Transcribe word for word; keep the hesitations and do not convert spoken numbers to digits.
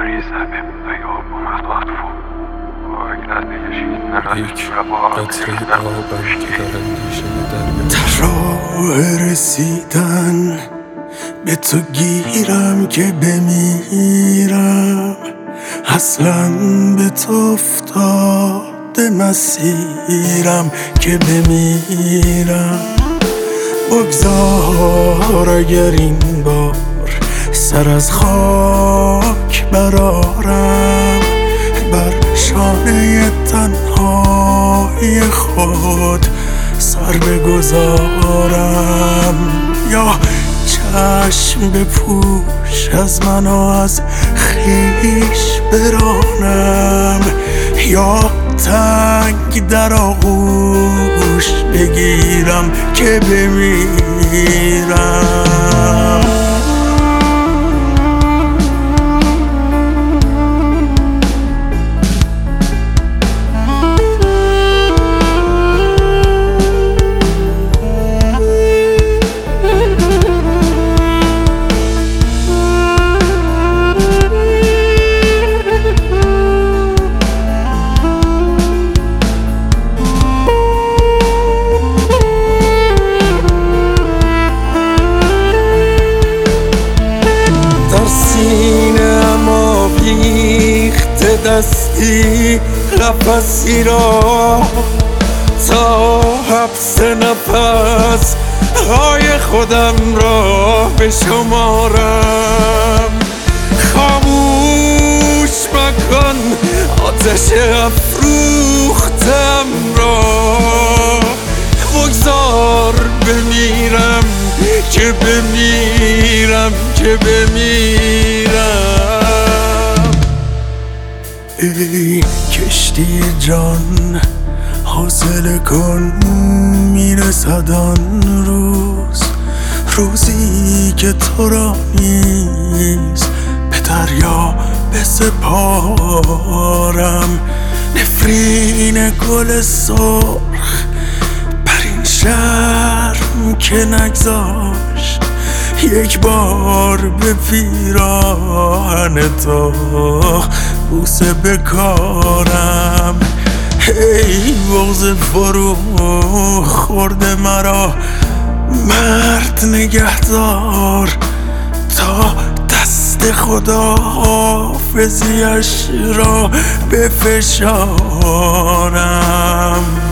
یک قطره آبم که در اندیشه دریا در راه رسیدن به تو گیرم که بمیرم، اصلا به تو افتاده مسیرم که بمیرم. بگذار اگر این بار سر از خاک برارم، بر شانه تنهای خود سر بگذارم، یا چشم بپوش از من و از خویش برانم، یا تنگ در آغوش بگیرم که بمیرم. دستی قفسی را تا حبس نفس های خودم را بشمارم. خاموش مکن آتش افروختم را، بگذار بمیرم که بمیرم که بمیرم. ای کشتی جان حاصل کن، میرسد آن روز، روزی که تو را نیز به دریا بسپارم. نفرین گل سرخ بر این شرم که نگذاشت یک بار به پیراهن تو بوسه بکارم. ای بغض فرو خورده مرا مرد نگهدار، تا دست خدا حافظیش را بفشارم.